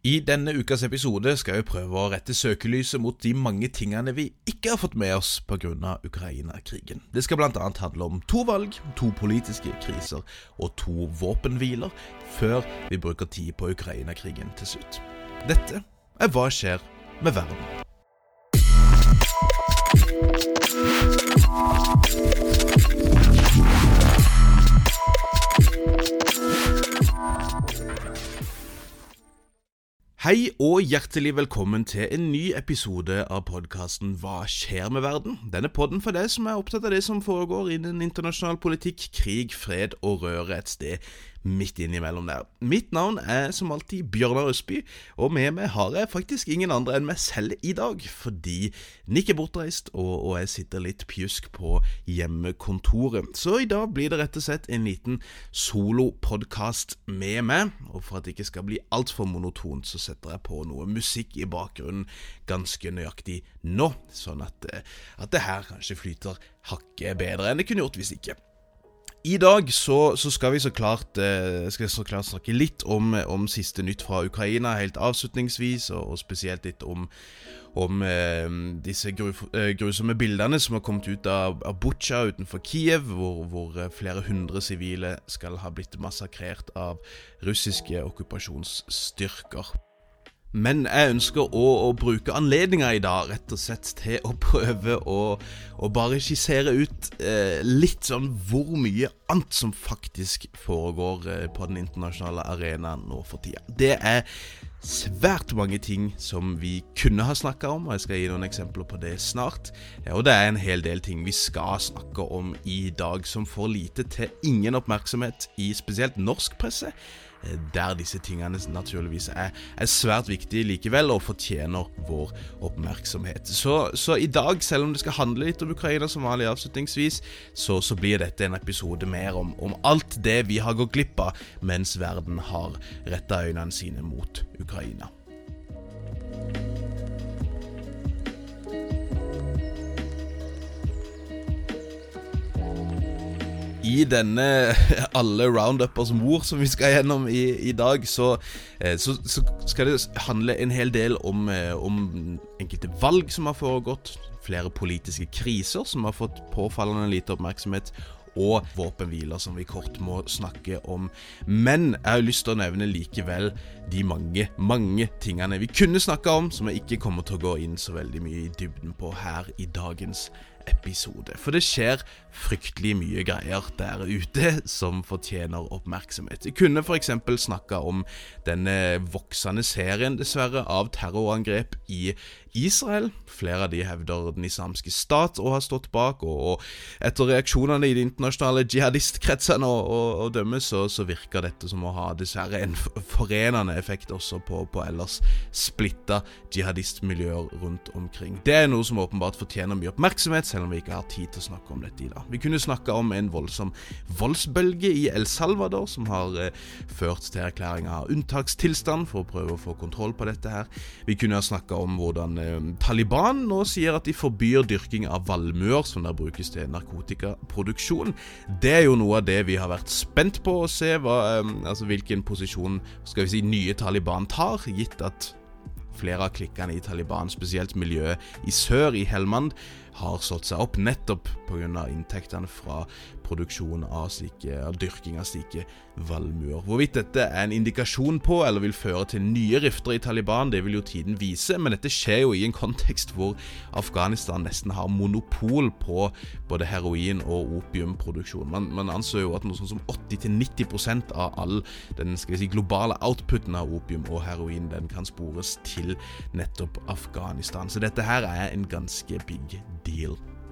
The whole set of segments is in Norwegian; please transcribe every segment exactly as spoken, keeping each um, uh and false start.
I denne ukas episode skal vi prøve å rette søkelyset mot de mange tingene vi ikke har fått med oss på grunn av Ukraina-krigen. Det skal blant annet handle om to valg, to politiske kriser og to våpenhviler, før vi bruker tid på Ukraina-krigen til slutt. Dette er Hva skjer med verden? Hei og hjertelig velkommen til en ny episode av podcasten Hva skjer med verden? Denne podden for deg som er opptatt av det som foregår innen internasjonal politikk, krig, fred og røre et sted midt innimellom der. Mitt navn er som alltid Bjørnar Østby, og med meg har jeg faktisk ingen andre enn meg selv i dag, fordi Nick er bortreist, og, og jeg sitter litt pjusk på hjemmekontoret. Så i dag blir det rett og slett en liten solo-podcast med meg, og for at det ikke skal bli alt for monotont, så setter jeg på noe musikk i bakgrunnen ganske nøyaktig nå, sånn at, at det her kanskje flyter hakket bedre enn det kunne gjort hvis ikke. I dag så, så skal vi så klart, eh, skal så klart snakke litt om, om siste nytt fra Ukraina, helt avslutningsvis, og, og spesielt litt om, om eh, disse gru, eh, grusomme bildene som har kommet ut av, av Bucha utenfor Kiev, hvor, hvor flere hundre sivile skal ha blitt massakrert av russiske okkupasjonsstyrker. Men jeg ønsker å, å bruke anledningen i dag rett og slett til å prøve å, å bare skissere ut eh, litt sånn hvor mye annet som faktisk foregår eh, på den internasjonale arenaen nå for tida. Det er svært mange ting som vi kunne ha snakket om, og jeg skal gi noen eksempler på det snart. Ja, og det er en hel del ting vi skal snakke om i dag som får lite til ingen oppmerksomhet i spesielt norsk presse, der disse tingene naturligvis er, er svært viktige likevel og fortjener vår oppmerksomhet. Så, så i dag, selv om det skal handle litt om Ukraina som vanlig avslutningsvis, så, så blir dette en episode mer om, om alt det vi har gått glipp av mens verden har rettet øynene sine mot Ukraina. I denne alle rounduppers mor som vi skal gjennom i, i dag, så, så, så skal det handle en hel del om, om enkelte valg som har foregått, flere politiske kriser som har fått påfallende lite oppmerksomhet, og våpenhviler som vi kort må snakke om. Men jeg har lyst til å nevne likevel de mange, mange tingene vi kunne snakke om, som jeg ikke kommer til å gå inn så veldig mye i dybden på her i dagens episode. For det skjer fryktelig mye greier der ute som fortjener oppmerksomhet. Jeg kunne for eksempel snakke om denne voksende serien dessverre av terrorangrep i Israel. Flere av de hevder den islamske stat og har stått bak, og, og etter reaksjonene i de internasjonale jihadistkretsene og, og, og dømme, så, så virker dette som å ha dessverre en forenende effekt også på, på ellers splitta jihadistmiljøer rundt omkring. Det er noe som åpenbart fortjener mye oppmerksomhet, selv om vi ikke har tid til å snakke om dette i dag. Vi kunne snakke om en voldsom voldsbølge i El Salvador, som har eh, ført til erklæring av unntakstilstand for å prøve å få kontroll på dette her. Vi kunne snakke om hvordan eh, Taliban nå sier at de forbyr dyrking av valmuer, som der brukes til narkotikaproduksjon. Det er jo noe av det vi har vært spent på å se, hva, eh, altså hvilken posisjon skal vi si, nye Taliban tar, gitt at flere av klikkene i Taliban, spesielt miljøet i sør i Helmand, har slått seg opp nettopp på grunn av inntektene fra produksjon av, slike, av dyrking av slike valmuer. Hvorvidt dette er en indikasjon på eller vil føre til nye rifter i Taliban, det vil jo tiden vise, men dette skjer jo i en kontekst hvor Afghanistan nesten har monopol på både heroin og opiumproduksjon. Man, man anser jo at noe sånn som åtti til nitti prosent av all den skal vi si, globale outputen av opium og heroin, den kan spores til nettopp Afghanistan. Så dette her er en ganske big deal.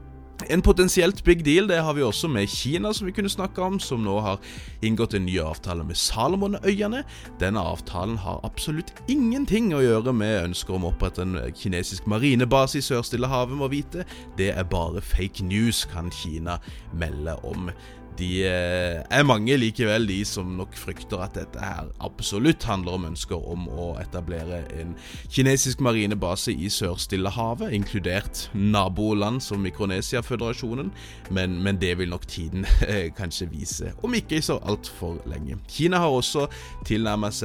En potensielt big deal, det har vi også med Kina som vi kunne snakke om, som nå har inngått en ny avtale med Salomonøyene. Denne avtalen har absolutt ingenting å gjøre med ønsker om å opprette en kinesisk marinebase i Sør-Stillehavet, må vite. Det er bare fake news, kan Kina melde om. De er mange likevel de som nok frykter at dette her absolutt handler om ønsker om å etablere en kinesisk marinebase i Sør-Stillehavet, inkludert naboland som Mikronesia-føderasjonen, men, men det vil nok tiden kanskje vise, om ikke så alt for lenge. Kina har også tilnærmet seg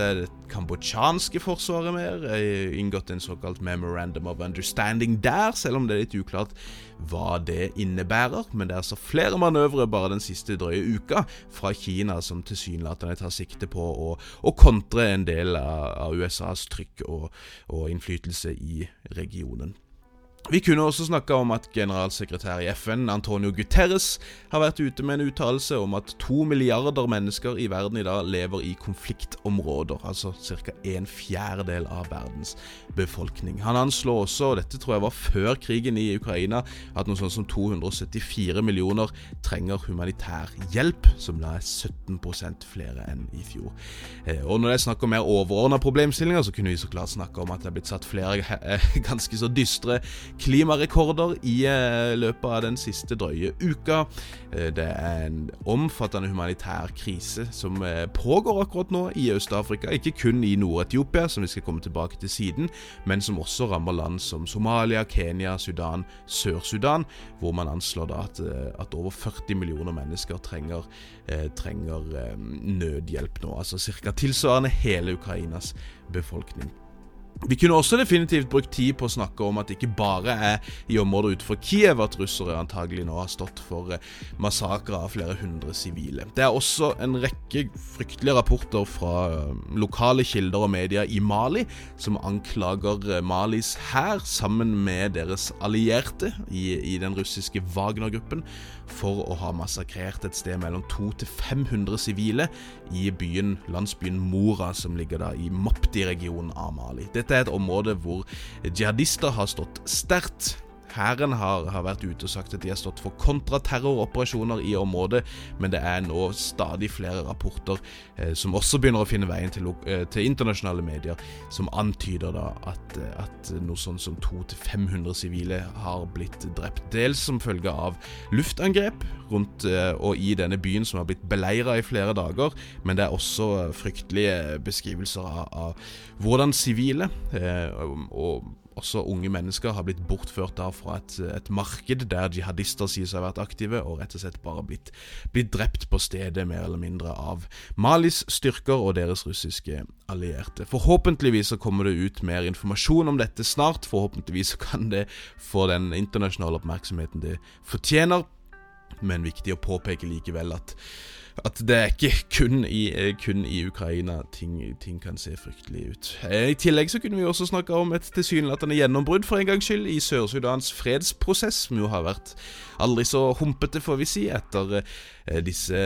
kambodsjanske forsvaret mer, inngått en såkalt Memorandum of Understanding der, selv om det er litt uklart hva det innebærer, men det er altså flere manøvre bare den siste drøye uka fra Kina som tilsynelatende tar sikte på å, å kontre en del av, av U S A's trykk og, og innflytelse i regionen. Vi kunne også snakke om at generalsekretær i F N, Antonio Guterres, har vært ute med en uttalelse om at to milliarder mennesker i verden i dag lever i konfliktområder, altså cirka en fjerdedel av verdens befolkning. Han anslår også, og dette tror jeg var før krigen i Ukraina, at noe sånt som to hundre og syttifire millioner trenger humanitær hjelp, som da er sytten prosent flere enn i fjor. Og når jeg snakker om mer overordnede problemstillinger, så kunne vi så klart snakke om at det er blitt satt flere ganske så dystre klimarekorder i eh, løpet av den siste drøye uka. Eh, det er en omfattende humanitær krise som eh, pågår akkurat nå i Øst-Afrika, ikke kun i Nord-Etiopia, som vi skal komme tilbake til siden, men som også rammer land som Somalia, Kenya, Sudan, Sør-Sudan, hvor man anslår da at, at over førti millioner mennesker trenger, eh, trenger eh, nødhjelp nå, altså cirka tilsvarende hele Ukrainas befolkning. Vi kunne også definitivt brukt tid på å snakke om at det ikke bare er i områder utenfor Kiev at russere antagelig nå har stått for massakrer av flere hundre sivile. Det er også en rekke fryktelige rapporter fra lokale kilder og medier i Mali som anklager Malis hær sammen med deres allierte i, i den russiske Wagner-gruppen for å ha massakrert et sted mellom to til fem hundre sivile i byen, landsbyen Mora, som ligger da i Mopti-regionen av Mali. Dette er et område hvor jihadister har stått sterkt. Hæren har, har vært ute og sagt at de har stått for kontraterroroperasjoner i området, men det er nå stadig flere rapporter eh, som også begynner å finne veien til, eh, til internasjonale medier, som antyder da at, at noe sånn som to til fem hundre sivile har blitt drept, dels som følge av luftangrep rundt eh, og i denne byen som har blitt beleiret i flere dager, men det er også fryktelige beskrivelser av, av hvordan sivile eh, og, og også unge mennesker har blitt bortført da fra et, et marked der jihadister sier seg har vært aktive, og rett og slett bare blitt, blitt drept på stedet mer eller mindre av Malis styrker og deres russiske allierte. Forhåpentligvis så kommer det ut mer informasjon om dette snart, forhåpentligvis så kan det få den internasjonale oppmerksomheten det fortjener, men viktig å påpeke likevel at at det er ikke kun i, kun i Ukraina ting, ting kan se fryktelig ut. I tillegg så kunne vi også snakke om et tilsynelatende gjennombrudd for en gangs skyld i Sør-Sudans fredsprosess, som jo har vært aldri så humpete, får vi si, etter eh, disse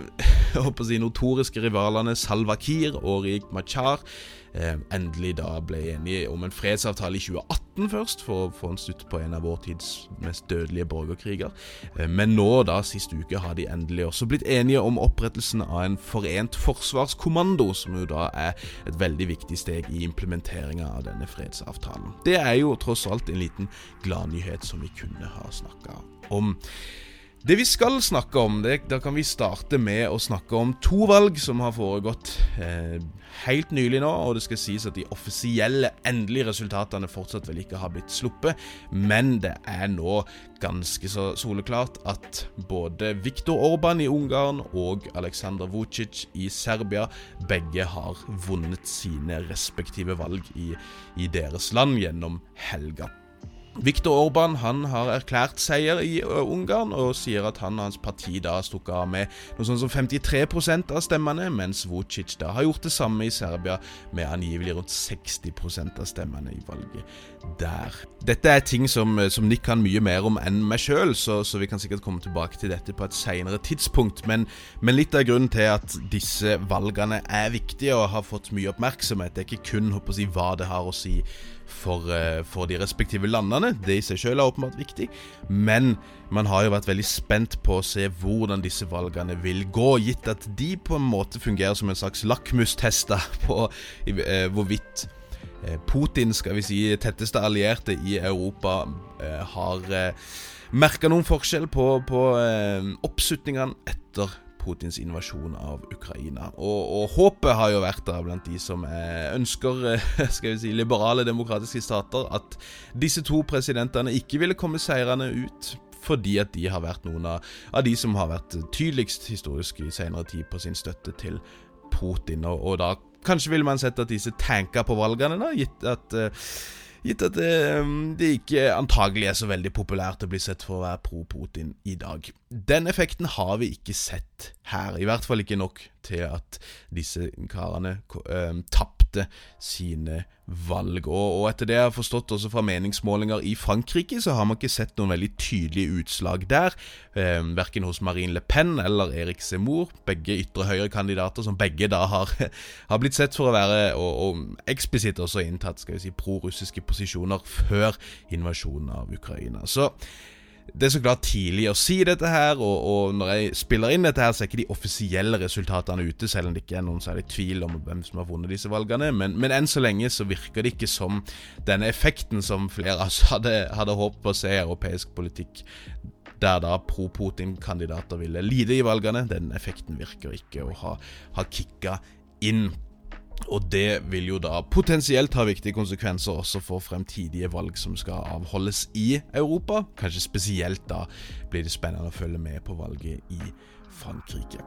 jeg håper å si, notoriske rivalene Salva Kiir og Riek Machar eh, endelig da ble enige om en fredsavtale i tjue atten først, for å få en slutt på en av vår tids mest dødelige borgerkriger. Eh, men nå da, sist uke, har de endelig også blitt enige om opprettelsen av en forent forsvarskommando, som jo da er et veldig viktig steg i implementeringen av denne fredsavtalen. Det er jo tross alt en liten gladnyhet som vi kunne ha snakket om. Det vi skal snakke om, det, da kan vi starte med å snakke om to valg som har foregått eh, helt nylig nå, og det skal sies at de offisielle endelige resultatene fortsatt vel ikke har blitt sluppet, men det er nå ganske så soleklart at både Viktor Orban i Ungarn og Aleksandar Vučić i Serbia begge har vunnet sine respektive valg i, i deres land gjennom helga. Viktor Orban, han har erklært seier i Ungarn og sier at han og hans parti da stukket av med noe sånn som femtitre prosent av stemmene, mens Vučić da har gjort det samme i Serbia med angivelig rundt seksti prosent av stemmene i valget der. Dette er ting som, som Nick kan mye mer om enn meg selv, så, så vi kan sikkert komme tilbake til dette på et senere tidspunkt, men, men litt av grunnen til at disse valgene er viktige og har fått mye oppmerksomhet, det er ikke kun håper å si, hva det har å si For, for de respektive landene. Det i seg selv er åpenbart viktig, men man har jo vært veldig spent på å se hvordan disse valgene vil gå, gitt at de på en måte fungerer som en slags lakmustester på eh, hvorvidt eh, Putin, skal vi si, tetteste allierte i Europa eh, har eh, merket noen forskjell på, på eh, oppslutningene etter Putins invasjon av Ukraina. Og, og håpet har jo vært der blant de som eh, ønsker skal vi si, liberale demokratiske stater, at disse to presidentene ikke ville komme seirende ut, fordi at de har vært noen av, av de som har vært tydeligst historisk i senere tid på sin støtte til Putin, og, og da kanskje ville man sett at disse tanker på valgene da, gitt at, uh, gitt at uh, det ikke antagelig er så veldig populært å bli sett for å være pro-Putin i dag. Den effekten har vi ikke sett her, i hvert fall ikke nok til at disse karene uh, tappte sine valg. Og, og etter det jeg har forstått også fra meningsmålinger i Frankrike, så har man ikke sett noen veldig tydelige utslag der, eh, hverken hos Marine Le Pen eller Eric Zemmour, begge ytre høyre kandidater som begge da har, har blitt sett for å være, og, og eksplisitt også inntatt, skal vi si, pro-russiske posisjoner før invasjonen av Ukraina. Så det er så klart tidlig å si dette her, og, og når jeg spiller inn dette her, så er ikke de offisielle resultatene ute, selv om det ikke er noen særlig tvil om hvem som har vunnet disse valgene, men, men enn så lenge så virker det ikke som denne effekten som flere av oss hadde, hadde håpet på å se i europeisk politikk, der da pro-Putin-kandidater ville lide i valgene. Den effekten virker ikke å ha, ha kikket inn. Og det vil jo da potensielt ha viktige konsekvenser også for fremtidige valg som skal avholdes i Europa. Kanskje spesielt da blir det spennende å følge med på valget i Frankrike.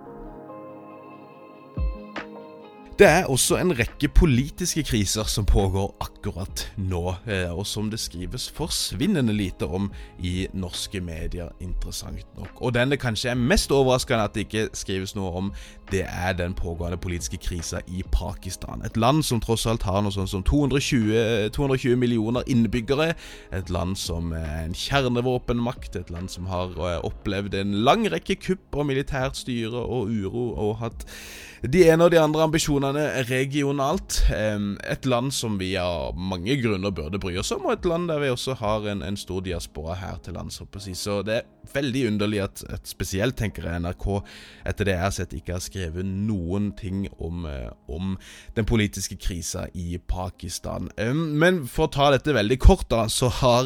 Det er også en rekke politiske kriser som pågår akkurat nå, og som det skrives forsvinnende lite om i norske medier, interessant nok. Og den det kanskje er mest overraskende at det ikke skrives noe om, det er den pågående politiske krisen i Pakistan. Et land som tross alt har noe sånt som to hundre og tjue millioner innbyggere, et land som er en kjernevåpenmakt, et land som har opplevd en lang rekke kupp og militært styre og uro, og hatt de ene og de andre ambisjonene regionalt. Et land som vi av mange grunner burde bry oss om, og et land der vi også har en, en stor diaspora her til lands. Så det er veldig underlig at, at spesielt tenker jeg N R K etter det jeg har sett ikke har skrevet noen ting om, om den politiske krisen i Pakistan. Men for å ta dette veldig kort da, så har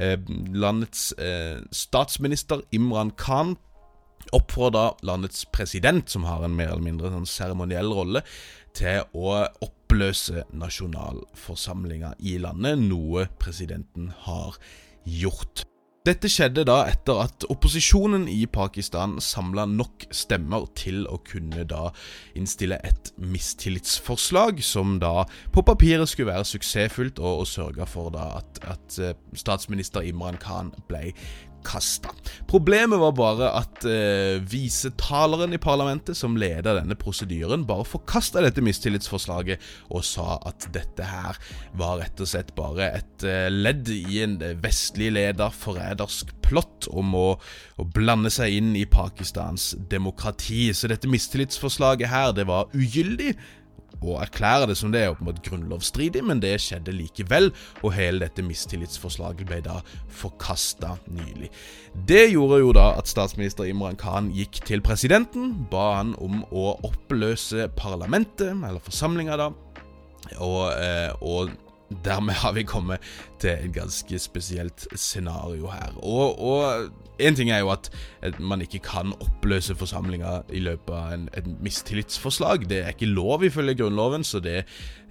landets statsminister Imran Khan oppfordrer landets president, som har en mer eller mindre sånn seremoniell rolle, til å oppløse nasjonalforsamlingen i landet, noe presidenten har gjort. Dette skjedde da etter at opposisjonen i Pakistan samlet nok stemmer til å kunne da innstille et mistillitsforslag, som da på papiret skulle være suksessfullt og, og sørge for da at, at statsminister Imran Khan ble kastet. Problemet var bare at eh, visetaleren i parlamentet som leder denne prosedyren bare forkastet dette mistillitsforslaget og sa at dette her var rett og slett bare et eh, ledd i en vestlig leder forrædersk plott om å, å blande seg inn i Pakistans demokrati. Så dette mistillitsforslaget her, det var ugyldig, og erklære det som det er åpenbart grunnlovsstridig, men det skjedde likevel, og hele dette mistillitsforslaget ble da forkastet nylig. Det gjorde jo da at statsminister Imran Khan gikk til presidenten, ba han om å oppløse parlamentet, eller forsamlingen da, og, eh, og dermed har vi kommet til et ganske spesielt scenario her. Og, og en ting er jo at man ikke kan oppløse forsamlinger i løpet av en, en mistillitsforslag. Det er ikke lov ifølge grunnloven, så det,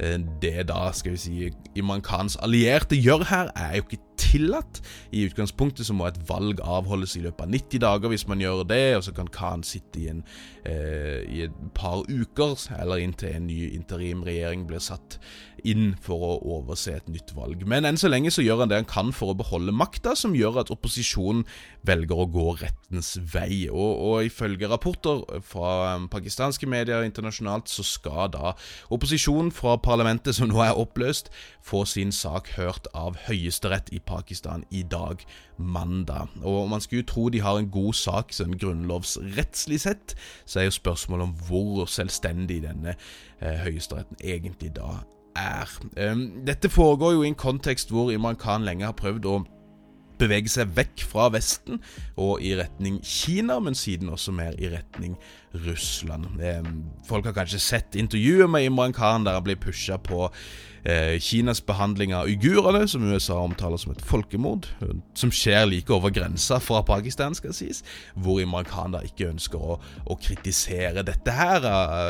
det da, skal vi si, Imran Khans allierte gjør her, er jo ikke tillatt. I utgangspunktet så må et valg avholdes i løpet av nitti dager hvis man gjør det, og så kan Khan sitte i, en, eh, i et par uker, eller inntil en ny interimregjering blir satt inn for å overse et nytt valg. Men enn så lenge så gjør han det han kan for å beholde makta, som gjør at opposisjonen velger å gå rettens vei. Og, og ifølge rapporter fra pakistanske medier internasjonalt, så skal da opposisjonen fra parlamentet, som nå er oppløst, få sin sak hørt av Høyesterett i Pakistan i dag, mandag. Og man skulle jo tro de har en god sak, sånn grunnlovsrettslig sett, så er jo spørsmålet om hvor selvstendig denne eh, Høyesteretten egentlig da er. Um, dette foregår jo i en kontekst hvor Imran Khan lenge har prøvd å bevege seg vekk fra Vesten og i retning Kina, men siden også mer i retning Russland. Um, folk har kanskje sett intervjuet med Imran Khan der han blir pushet på uh, Kinas behandling av uigurene, som U S A omtaler som et folkemord, som skjer like over grensa fra Pakistan, skal sies, hvor Imran Khan da ikke ønsker å, å kritisere dette her, uh,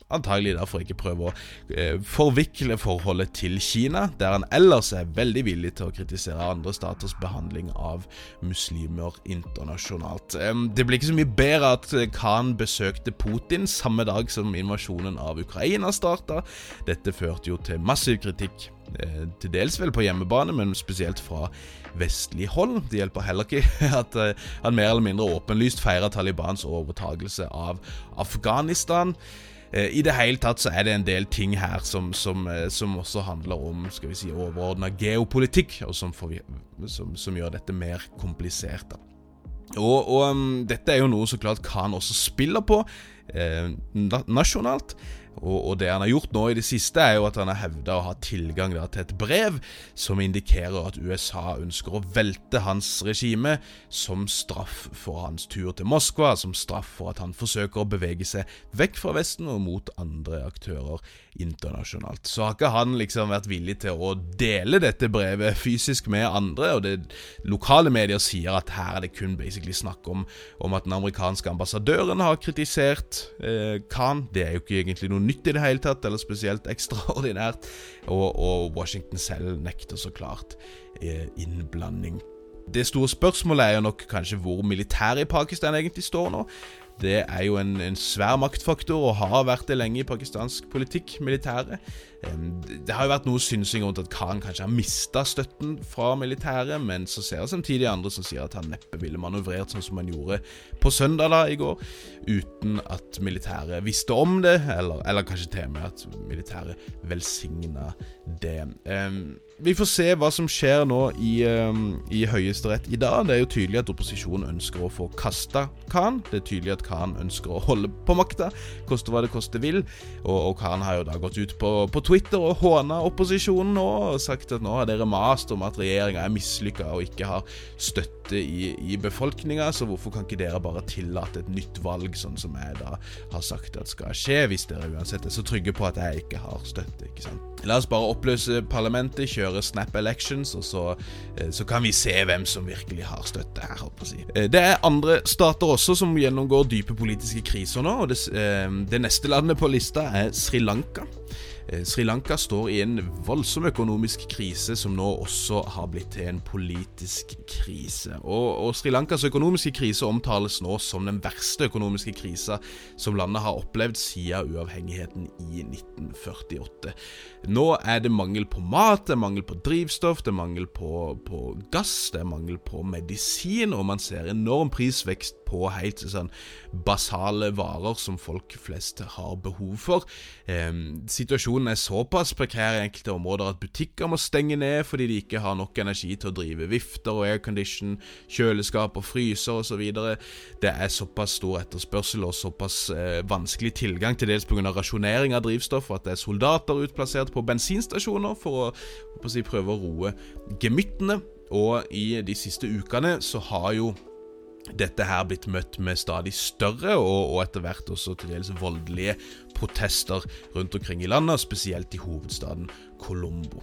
antagelig derfor ikke prøve å eh, forvikle forholdet til Kina, der han ellers er veldig villig til å kritisere andre staters behandling av muslimer internasjonalt. Eh, det blir ikke så mye bedre at Khan besøkte Putin samme dag som invasjonen av Ukraina startet. Dette førte jo til massiv kritikk, eh, til dels vel på hjemmebane, men spesielt fra vestlig hold. Det hjelper heller ikke at eh, han mer eller mindre åpenlyst feirer Talibans overtagelse av Afghanistan. I det hele tatt så er det en del ting her som, som, som også handler om, skal vi si, overordnet geopolitikk, og som, får, som, som gjør dette mer komplisert da. Og, og um, dette er jo noe så klart Khan også spiller på eh, nasjonalt, og, og det han har gjort nå i det siste er jo at han har hevdet å ha tilgang da, til et brev som indikerer at U S A ønsker å velte hans regime som straff for hans tur til Moskva, som straff for at han forsøker å bevege seg vekk fra Vesten og mot andre aktører internasjonalt. Så har ikke han liksom vært villig til å dele dette brevet fysisk med andre, og det lokale medier sier at her er det kun basically snakk om, om at den amerikanske ambassadøren har kritisert eh, Khan. Det er jo ikke egentlig noe nytt i det hele tatt, eller spesielt ekstraordinært, og, og Washington selv nekter så klart eh, innblanding. Det store spørsmålet er jo nok kanskje hvor militæret i Pakistan egentlig står nå. Det er jo en, en svær maktfaktor, og har vært det lenge i pakistansk politikk, militæret. Det har jo vært noe synsing rundt at Khan kanskje har mistet støtten fra militæret, men så ser jeg samtidig andre som sier at han neppe ville manøvrert sånn som han gjorde på søndag da i går, uten at militæret visste om det, eller, eller kanskje til og med at militæret velsignet det. Um, vi får se hva som skjer nå i, um, i Høyesterett i dag. Det er jo tydelig at opposisjonen ønsker å få kastet Khan. Det er tydelig at Khan ønsker å holde på makta, koste hva det koste vil, og, og Khan har jo da gått ut på, på Twitter og hånet opposisjonen nå, og sagt at nå har dere mast om at regjeringen er mislykket og ikke har støtte i, i befolkningen, så hvorfor kan ikke dere bare tillate et nytt valg, sånn som jeg da har sagt at skal skje, hvis dere uansett er så trygge på at jeg ikke har støtte, ikke sant? La oss bare oppløse parlamentet, kjøre snap elections, og så, så kan vi se hvem som virkelig har støtte her, håper jeg å si. Det er andre stater også som gjennomgår dype politiske kriser nå, og det, det neste landet på lista er Sri Lanka. Sri Lanka står i en voldsom økonomisk krise som nå også har blitt til en politisk krise. Og, og Sri Lankas økonomiske krise omtales nå som den verste økonomiske krisen som landet har opplevd siden uavhengigheten i nitten førtiåtte. Nå er det mangel på mat, det er mangel på drivstoff, det er mangel på, på gass, det er mangel på medisin, og man ser enorm prisvekst på helt sånn basale varer som folk flest har behov for. Eh, situasjonen er såpass prekær i enkelte områder at butikker må stenge ned fordi de ikke har nok energi til å drive vifter og aircondition, kjøleskap og fryser og så videre. Det er såpass stor etterspørsel og såpass eh, vanskelig tilgang til dels på grunn av rasjonering av drivstoff, at det er soldater utplassert på bensinstasjoner for å, for å si, prøve å roe gemyttene. Og i de siste ukene så har jo dette her blitt møtt med stadig større og, og etter hvert også til dels voldelige protester rundt omkring i landet, spesielt i hovedstaden Colombo.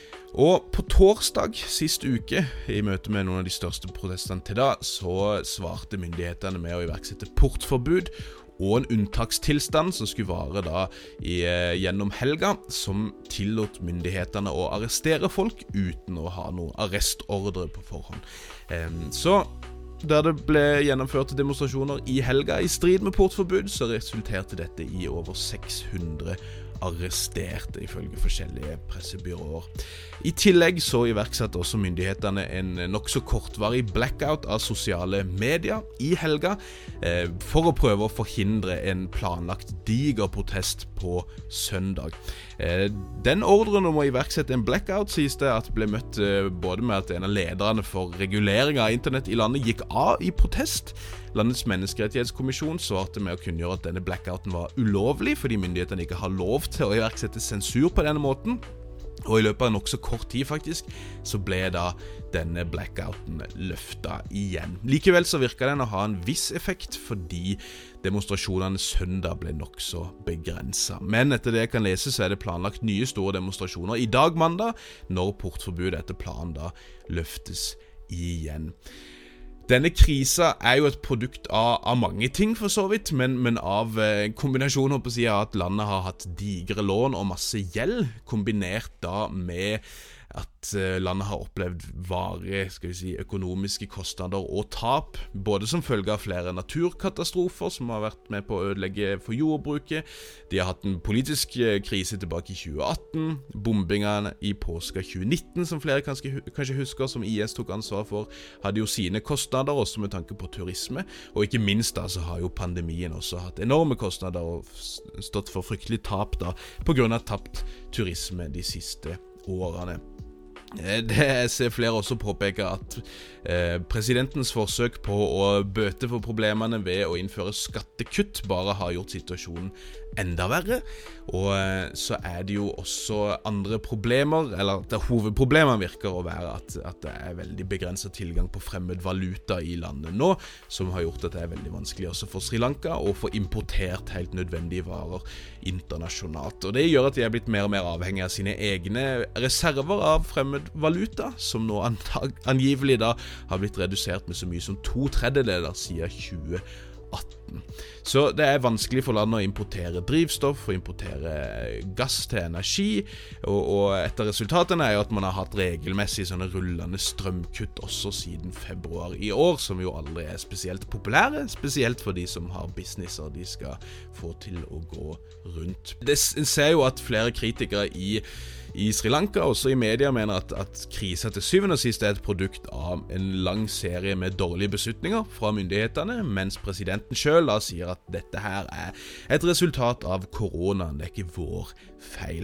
Og på torsdag sist uke, i møte med noen av de største protestene til da, så svarte myndighetene med å iverksette portforbud og en unntakstilstand som skulle vare da i, gjennom helga, som tillot myndighetene å arrestere folk uten å ha noe arrestordre på forhånd. Um, så der det ble gjennomført demonstrasjoner i helga i strid med portforbud, så resulterte dette i over seks hundre arresterte, ifølge forskjellige pressebyråer. I tillegg så iverksatte også myndighetene en nok så kortvarig blackout av sosiale medier i helga, eh, for å prøve å forhindre en planlagt diger protest på søndag. Eh, den ordren om å iverksette en blackout sies det at ble møtt eh, både med at en av lederne for regulering av internett i landet gikk av i protest. Landets menneskerettighetskommisjon svarte med å kunngjøre at denne blackouten var ulovlig, fordi myndighetene ikke har lov til å iverksette sensur på denne måten. Og i løpet av nok så kort tid faktisk, så ble da denne blackouten løftet igjen. Likevel så virker den å ha en viss effekt, fordi demonstrasjonene søndag ble nok så begrenset. Men etter det jeg kan lese, så er det planlagt nye store demonstrasjoner i dag mandag, når portforbudet etter planen da løftes igjen. Denne krisa er jo et produkt av, av mange ting for så vidt, men, men av en kombinasjon håper jeg, av at landet har hatt digre lån og masse gjeld, kombinert da med at landet har opplevd varige, skal vi si, økonomiske kostnader og tap, både som følge av flere naturkatastrofer som har vært med på å ødelegge for jordbruket. De har hatt en politisk krise tilbake i tjue atten, bombingene i påska tjue nitten, som flere kanskje, kanskje husker, som I S tok ansvar for, hadde jo sine kostnader, også med tanke på turisme, og ikke minst da, så har jo pandemien også hatt enorme kostnader og stått for fryktelig tap da, på grunn av tapt turisme de siste årene. Det ser flere også påpeke at eh, presidentens forsøk på å bøte for problemene ved å innføre skattekutt bare har gjort situasjonen enda verre, og eh, så er det jo også andre problemer, eller det hovedproblemet virker å være at, at det er veldig begrenset tilgang på fremmed valuta i landet nå, som har gjort at det er veldig vanskelig også for Sri Lanka å få importert helt nødvendige varer internasjonalt, og det gjør at de er blitt mer og mer avhengig av sine egne reserver av fremmed valuta, som nå angivelig da har blitt redusert med så mye som to tredjedeler siden tjue atten. Så det er vanskelig for landet å importere drivstoff og importere gass til energi, og, og et av resultatene er jo at man har hatt regelmessig sånne rullende strømkutt også siden februar i år, som jo aldri er spesielt populære, spesielt for de som har businesser de skal få til å gå rundt. Det ser jo at flere kritikere i I Sri Lanka, også i media, mener at, at krisa til syvende og sist er et produkt av en lang serie med dårlige beslutninger fra myndighetene, mens presidenten selv da sier at dette her er et resultat av koronaen, det er ikke vår feil.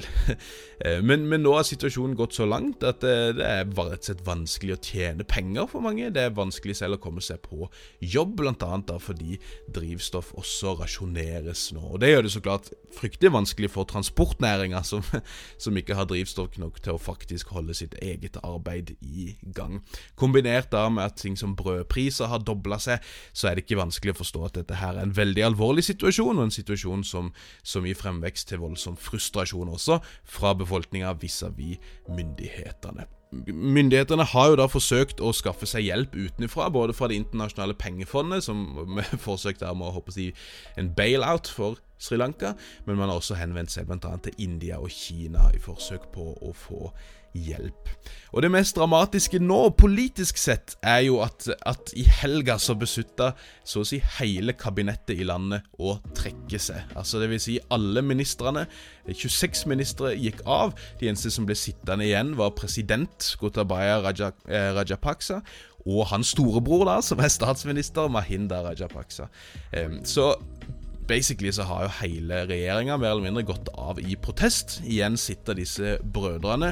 Men, men nå har situasjonen gått så langt at det, det er rett og slett vanskelig å tjene penger for mange. Det er vanskelig selv å komme seg på jobb, blant annet da fordi drivstoff også rasjoneres nå. Og det gjør det så klart fryktelig vanskelig for transportnæringen som, som ikke har drivstoff nok til å faktisk holde sitt eget arbeid i gang. Kombinert da med at ting som brødpriser har doblet seg, så er det ikke vanskelig å forstå at dette her er en veldig alvorlig situasjon, og en situasjon som, som gir fremvekst til voldsom frustrasjon også fra befolkningen vis-à-vis myndighetene. Myndighetene har jo da forsøkt å skaffe seg hjelp utenfra, både fra det internasjonale pengefondet, som med forsøk der må håpe å si en bailout for Sri Lanka, men man har også henvendt seg blant annet til India og Kina i forsøk på å få hjelp. Og det mest dramatiske nå, politisk sett, er jo at, at i helga så besluttet så å si hele kabinettet i landet å trekke seg. Altså det vil si alle ministrene, tjueseks ministre gikk av. De eneste som ble sittende igjen var president Gotabaya Raja, eh, Rajapaksa, og hans storebror da, som er statsminister, Mahinda Rajapaksa. Eh, så basically så har jo hele regjeringen mer eller mindre gått av i protest. Igjen sitter disse brødrene,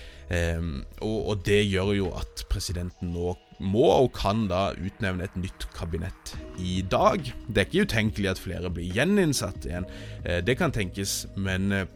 um, og, og det gjør jo at presidenten nå må og kan da utnevne et nytt kabinett i dag. Det er ikke utenkelig at flere blir gjeninnsatt igjen. Uh, det kan tenkes, men uh,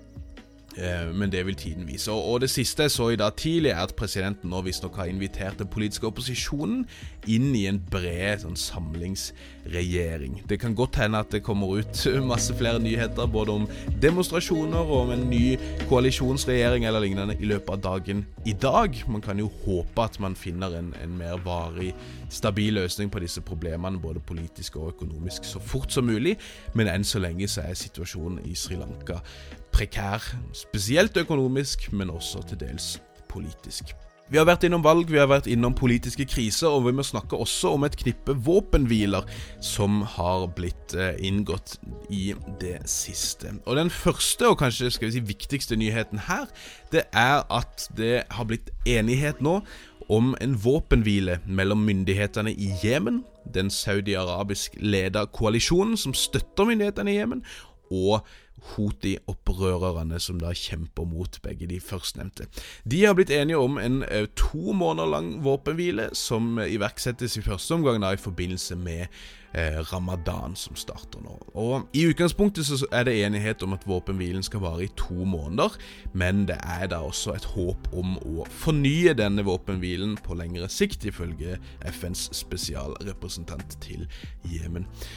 men det vil tiden vise. Og, og det siste jeg så i dag tidlig er at presidenten nå visst nok har invitert den politiske opposisjonen inn i en bred sånn samlingsregjering. Det kan godt hende at det kommer ut masse flere nyheter, både om demonstrasjoner og om en ny koalisjonsregjering eller lignende i løpet av dagen i dag. Man kan jo håpe at man finner en, en mer varig, stabil løsning på disse problemene, både politisk og økonomisk, så fort som mulig, men enn så lenge så er situasjonen i Sri Lanka prekær, spesielt økonomisk, men også til dels politisk. Vi har vært innom valg, vi har vært innom politiske kriser, og vi må snakke også om et knippe våpenhviler som har blitt eh, inngått i det siste. Og den første, og kanskje skal vi si viktigste nyheten her, det er at det har blitt enighet nå om en våpenhvile mellom myndighetene i Jemen, den saudi-arabisk ledede koalisjonen som støtter myndighetene i Jemen, og Houthi-opprørerne som da kjemper mot begge de førstnevnte. De har blitt enige om en uh, to måneder lang våpenhvile som uh, iverksettes i første omgang da i forbindelse med uh, Ramadan som starter nå. Og i utgangspunktet så er det enighet om at våpenhvilen skal vare i to måneder, men det er da også et håp om å fornye denne våpenhvilen på lengre sikt, ifølge F N's spesialrepresentant til Jemen.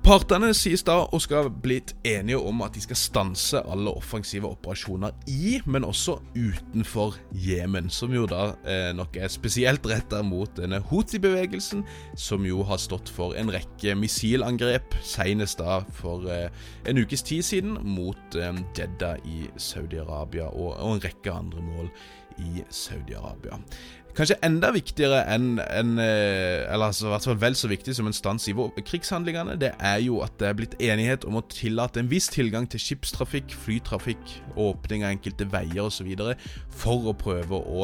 Partene sies da å skal blitt enige om at de skal stanse alle offensive operasjoner i, men også utenfor Jemen, som jo da eh, nok er spesielt rettet mot denne Houthi-bevegelsen, som jo har stått for en rekke missilangrep, senest da for eh, en ukes tid siden, mot eh, Jeddah i Saudi-Arabia og, og en rekke andre mål i Saudi-Arabia. Kanskje enda viktigere enn, enn eller altså i hvert fall vel så viktig som en stans i krigshandlingene, det er jo at det er blitt enighet om å tillate en viss tilgang til skipstrafikk, flytrafikk, åpning av enkelte veier og så videre, for å prøve å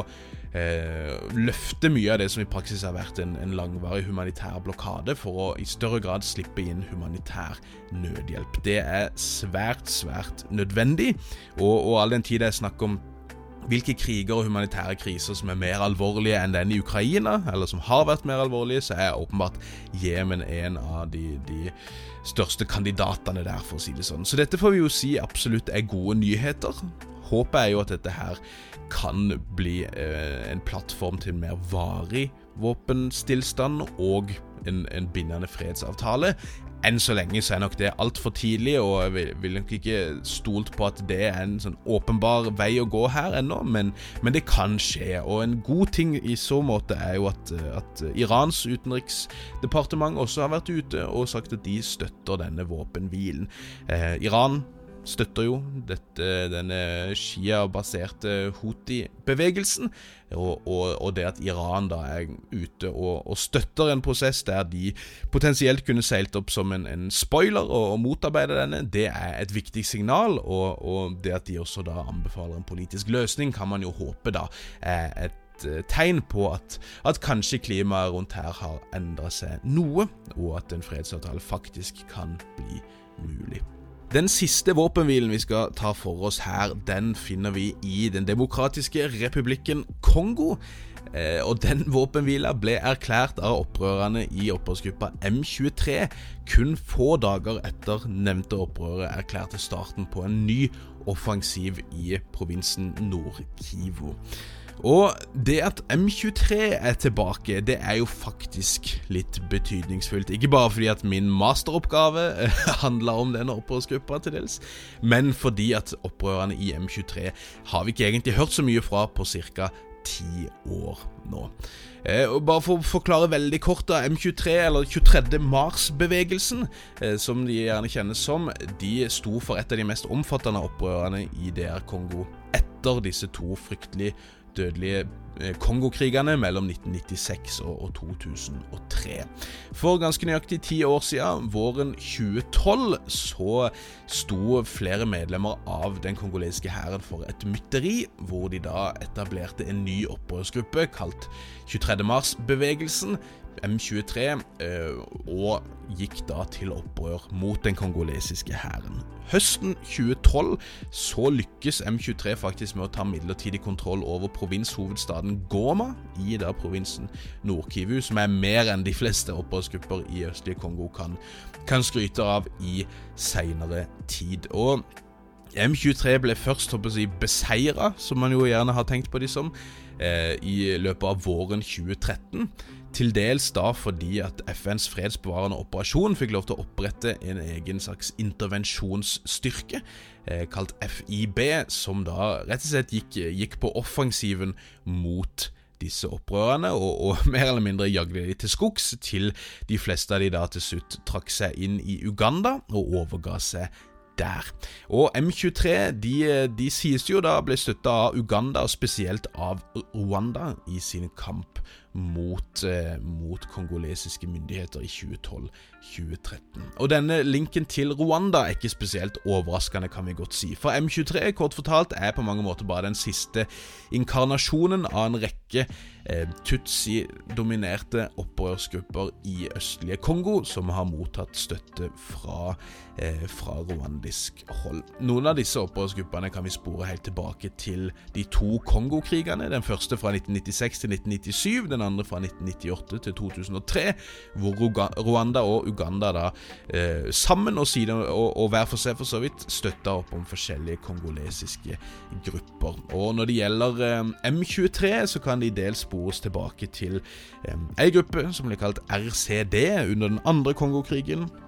eh, løfte mye av det som i praksis har vært en, en langvarig humanitær blokade, for å i større grad slippe inn humanitær nødhjelp. Det er svært, svært nødvendig, og, og all den tid det er snakk om hvilke kriger og humanitære kriser som er mer alvorlige enn den i Ukraina, eller som har vært mer alvorlige, så er åpenbart Jemen en av de, de største kandidatene der, for å si det sånn. Så dette får vi jo si absolutt er gode nyheter. Håpet er jo at dette her kan bli eh, en plattform til en mer varig våpenstillstand og en, en bindende fredsavtale. Enn så lenge så er nok det alt for tidlig, og jeg vil, vil nok ikke stolt på at det er en sånn åpenbar vei å gå her ennå, men, men det kan skje. Og en god ting i så måte er jo at, at Irans utenriksdepartement også har vært ute og sagt at de støtter denne våpenhvilen. Eh, Iran støtter jo dette, denne Shia-baserte Houthi-bevegelsen, og, og, og det at Iran da er ute og, og støtter en prosess der de potensielt kunne seilt opp som en, en spoiler og, og motarbeide denne, det er et viktig signal, og, og det at de også da anbefaler en politisk løsning, kan man jo håpe da er et tegn på at, at kanskje klimaet rundt her har endret seg noe, og at en fredsavtale faktisk kan bli mulig. Den siste våpenhvilen vi skal ta for oss her, den finner vi i den demokratiske republikken Kongo, eh, og den våpenhvila ble erklært av opprørerne i opprørsgruppa M tjuetre kun få dager etter nevnte opprøret erklærte starten på en ny offensiv i provinsen Nord-Kivu. Og det at M tjuetre er tilbake, det er jo faktisk litt betydningsfullt. Ikke bare fordi at min masteroppgave handler om denne opprørsgruppa til dels, men fordi at opprørerne i M tjuetre har vi ikke egentlig hørt så mye fra på cirka ti år nå. Eh, og bare for å forklare veldig kort da, M tjuetre, eller tjuetredje mars-bevegelsen, eh, som de gjerne kjennes som, de sto for et av de mest omfattende opprørerne i D R Kongo etter disse to fryktelige dødelige Kongo-krigene mellom nitten nittiseks og to tusen og tre. For ganske nøyaktig ti år siden, våren tjue tolv, så sto flere medlemmer av den kongolesiske hæren for et mytteri, hvor de da etablerte en ny opprørsgruppe kalt tjuetredje mars-bevegelsen, M tjuetre, og gikk da til opprør mot den kongolesiske hæren. Høsten tjue tolv så lykkes M tjuetre faktisk med å ta midlertidig kontroll over provinshovedstaden Goma i da provinsen Nord-Kivu, som er mer enn de fleste opprørsgrupper i østlige Kongo kan, kan skryte av i senere tid. Og M tjuetre ble først håper jeg, beseiret, som man jo gjerne har tenkt på de som, eh, i løpet av våren tjue tretten, til dels da fordi at F N's fredsbevarende operasjon fikk lov til å opprette en egen slags intervensjonsstyrke, eh, kalt F I B, som da rett og slett gikk, gikk på offensiven mot disse opprørerne, og, og mer eller mindre jagde de til skogs, til de fleste av de da til slutt trakk seg inn i Uganda og overga seg der. Og M tjuetre, de, de sies jo da ble støttet av Uganda, og spesielt av Rwanda i sin kamp mot, eh, mot kongolesiske myndigheter i tjue tolv tjue tretten. Og denne linken til Rwanda er ikke spesielt overraskende, kan vi godt si. For M tjuetre, kort fortalt, er på mange måter bare den siste inkarnasjonen av en rekke eh, Tutsi-dominerte opprørsgrupper i østlige Kongo, som har mottatt støtte fra, eh, fra rwandisk hold. Noen av disse opprørsgrupperne kan vi spore helt tilbake til de to Kongo-krigene, den første fra nitten nittiseks til nitten nittisju, den andre fra nitten nittiåtte til to tusen og tre, hvor Rwanda og Uganda da eh, sammen og, siden, og, og hver for seg for så vidt støttet opp om forskjellige kongolesiske grupper. Og når det gjelder eh, M tjuetre, så kan de dels spores tilbake til eh, en gruppe som ble kalt R C D under den andre Kongo-krigen,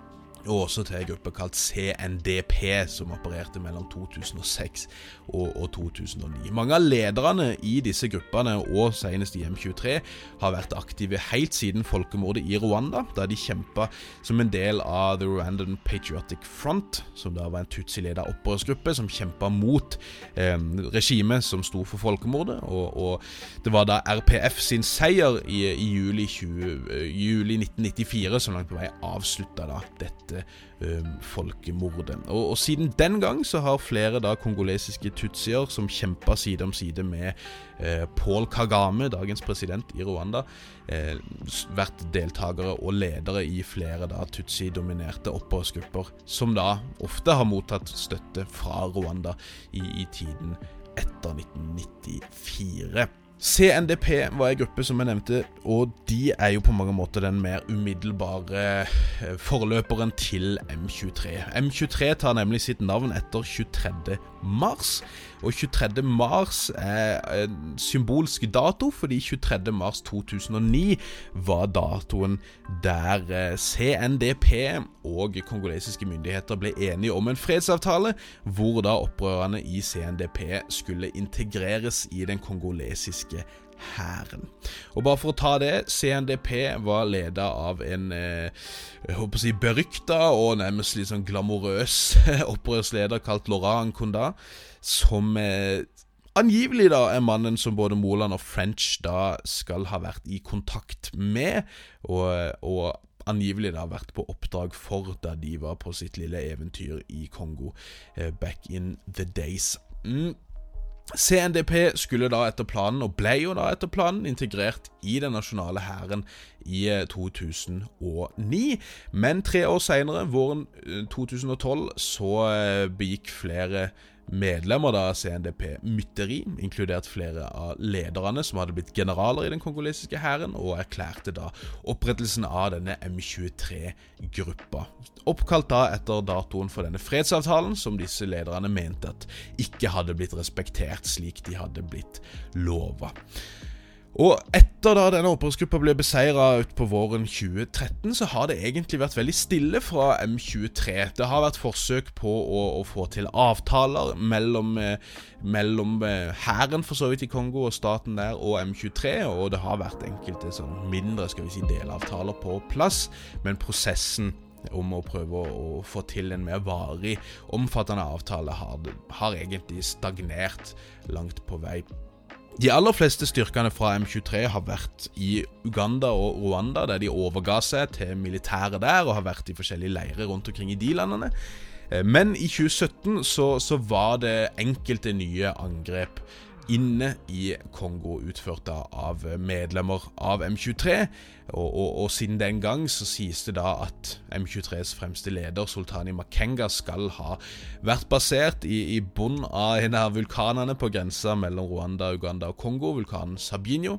og også til en gruppe kalt C N D P, som opererte mellom to tusen og seks og, og to tusen og ni. Mange av lederne i disse gruppene, og senest i M tjuetre, har vært aktive helt siden folkemordet i Rwanda, da de kjempet som en del av The Rwandan Patriotic Front, som da var en Tutsi-ledet opprørsgruppe som kjempet mot eh, regimet som sto for folkemordet, og, og det var da R P F sin seier i, i juli, tjue, juli nitten nittifire som langt på vei avsluttet da dette Um, folkemordet. Og, og siden den gang så har flere da kongolesiske tutsier som kjempet side om side med eh, Paul Kagame, dagens president i Rwanda, eh, vært deltagere og ledere i flere da tutsi-dominerte opprørsgrupper, som da ofte har mottatt støtte fra Rwanda i, i tiden etter nitten nittifire. C N D P var en gruppe som jeg nevnte, og de er jo på mange måter den mer umiddelbare forløperen til M tjuetre. M tjuetre tar nemlig sitt navn etter tjuetredje mars, og tjuetredje mars er en symbolsk dato, fordi tjuetredje mars to tusen og ni var datoen der C N D P og kongolesiske myndigheter ble enige om en fredsavtale, hvor da opprørerne i C N D P skulle integreres i den kongolesiske hæren. Og bare for å ta det, C N D P var ledet av en eh, jeg håper å si berykta og nærmest litt sånn glamorøs opprørsleder kalt Laurent Nkunda, som eh, angivelig da er mannen som både Moland og French da skal ha vært i kontakt med, og, og angivelig da vært på oppdrag for da de var på sitt lille eventyr i Kongo eh, back in the days. Mm. C N D P skulle da etter planen, og ble jo da etter planen, integrert i den nasjonale hæren i to tusen og ni, men tre år senere, våren to tusen og tolv, så begikk flere medlemmer av C N D P mytteri, inkludert flere av lederne som hadde blitt generaler i den kongolesiske hæren, og erklærte da opprettelsen av denne M tjuetre-gruppa. Oppkalt da etter datoen for denne fredsavtalen, som disse lederne mente at ikke hadde blitt respektert slik de hadde blitt lovet. Og etter da denne opprørsgruppa ble beseiret ut på våren tjue tretten, så har det egentlig vært veldig stille fra M tjuetre. Det har vært forsøk på å, å få til avtaler mellom, mellom hæren for så vidt i Kongo og staten der og M tjuetre, og det har vært enkelte sånn mindre, skal vi si, delavtaler på plass, men prosessen om å prøve å få til en mer varig, omfattende avtale har, har egentlig stagnert langt på vei. De aller fleste styrkene fra M tjuetre har vært i Uganda og Rwanda, der de overga seg til militæret der og har vært i forskjellige leirer rundt omkring i de landene. Men i tjue sytten så, så var det enkelte nye angrep inne i Kongo utført av medlemmer av M tjuetre, og, og, og siden den gang så sies det da at M tjuetres fremste leder, Sultani Makenga, skal ha vært basert i, i bunn av en av vulkanene på grensa mellom Rwanda, Uganda og Kongo, vulkanen Sabinyo,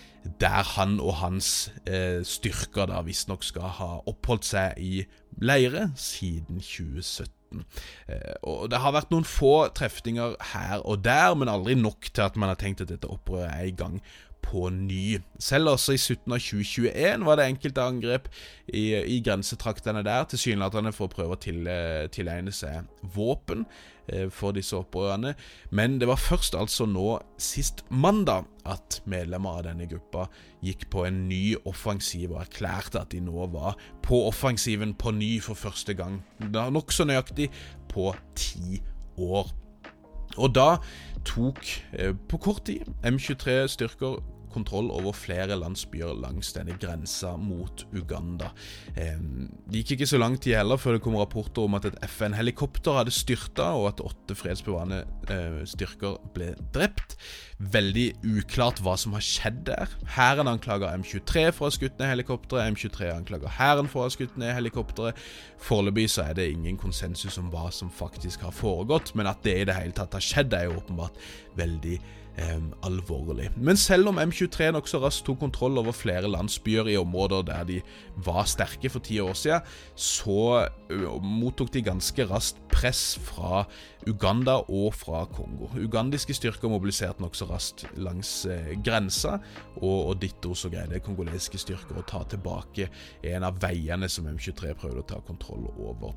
der han og hans eh, styrker da visst nok skal ha oppholdt seg i leire siden tjue sytten. Eh, og det har vært noen få trefninger her og der, men aldri nok til at man har tenkt at dette opprøret er i gang på ny. Selv også i slutten av tjue tjueen var det enkelte angrep i, i grensetraktene der, tilsynelatende for å prøve å til, tilegne seg våpen eh, for disse opprørene. Men det var først altså nå sist mandag at medlemmer av denne gruppa gikk på en ny offensiv og erklærte at de nå var på offensiven på ny for første gang. Det var nok så nøyaktig på ti år. Og da tok eh, på kort tid M tjuetre styrker kontroll over flere landsbyer langs denne grensa mot Uganda. Eh, det gikk ikke så lang tid heller før det kom rapporter om at et F N-helikopter hadde styrtet, og at åtte fredsbevarende eh, styrker ble drept. Veldig uklart hva som har skjedd der. Hæren anklager M tjuetre for å ha skutt ned helikopteret, M tjuetre anklager hæren for å ha skutt ned helikopteret. Foreløpig så er det ingen konsensus om hva som faktisk har foregått, men at det i det hele tatt har skjedd er jo åpenbart veldig eh, alvorlig. Men selv om M tjuetre nok så raskt tok kontroll over flere landsbyer i områder der de var sterke for ti år siden, så uh, mottok de ganske raskt press fra Uganda og fra Kongo. Ugandiske styrker mobiliserte nok så raskt langs eh, grensa, og, og ditto så greide kongolesiske styrker å ta tilbake en av veiene som M tjuetre prøvde å ta kontroll over.